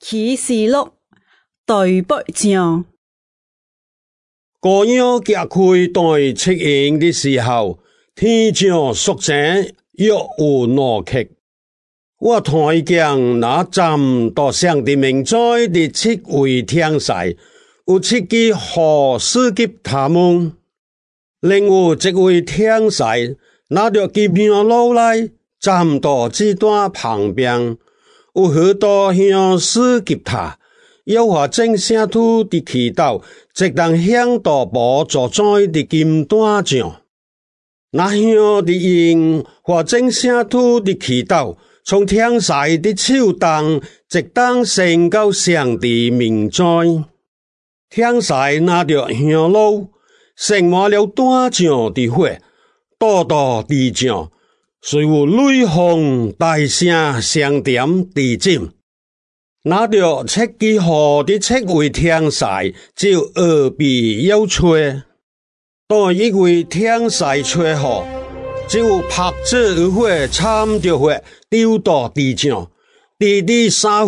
启示录第8章。 羔羊揭开第七印的时候，天上肃静，若有怒气。我看见那站到上帝名在的7位天使，有7支河赐给他们。另有1位天使拿着金羊鹿来，站到这段旁边，有许多香赐给他。耶和华正圣土的祈祷，直当向到宝座在的金端上。那香的印和正圣土的祈祷，从天使的手当，直当升到上帝面在。天使拿着香炉，盛满了端上的火，倒到地上，随有雷轰大声相点地震。拿着7支河的7位天使，就耳鼻要吹。当1位天使吹后，就拍子有火掺着火丢到地上，地的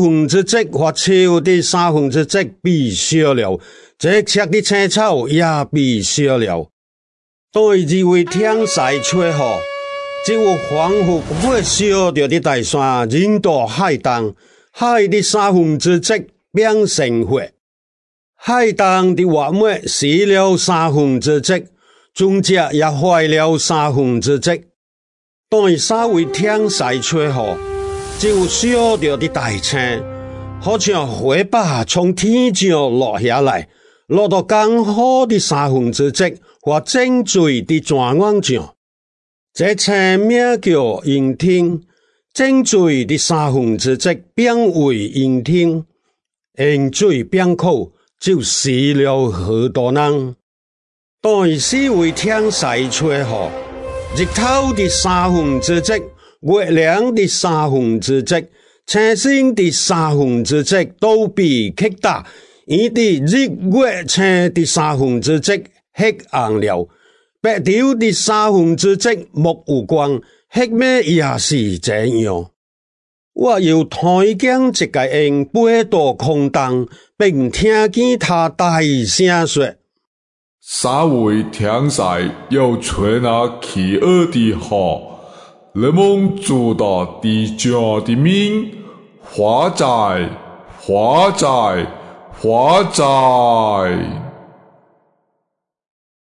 1/3和树的1/3被烧了，这切的青草也被烧了。当2位天使吹后，就有仿佛火烧着的大山引到海东。海的1/3变成火，海东的瓦末死了1/3，中者也坏了1/3。当3位天使吹后，就烧着的大青，好像火把从天上落下来，落到刚好的1/3和正水的转弯上。这青名叫阴天。正水的1/3变为阴天，盐水变苦，就死了许多人。当4位天使吹后，日头的1/3，月亮的1/3，星星的1/3都被击打，伊的日月星的1/3黑暗了，白昼的1/3没有光。黑咩也是这样。我又看见这个人飞到空中，并听见他大声说 ：3位天使要吹那奇恶的河，人们住到地上的民，花在，花在，花在。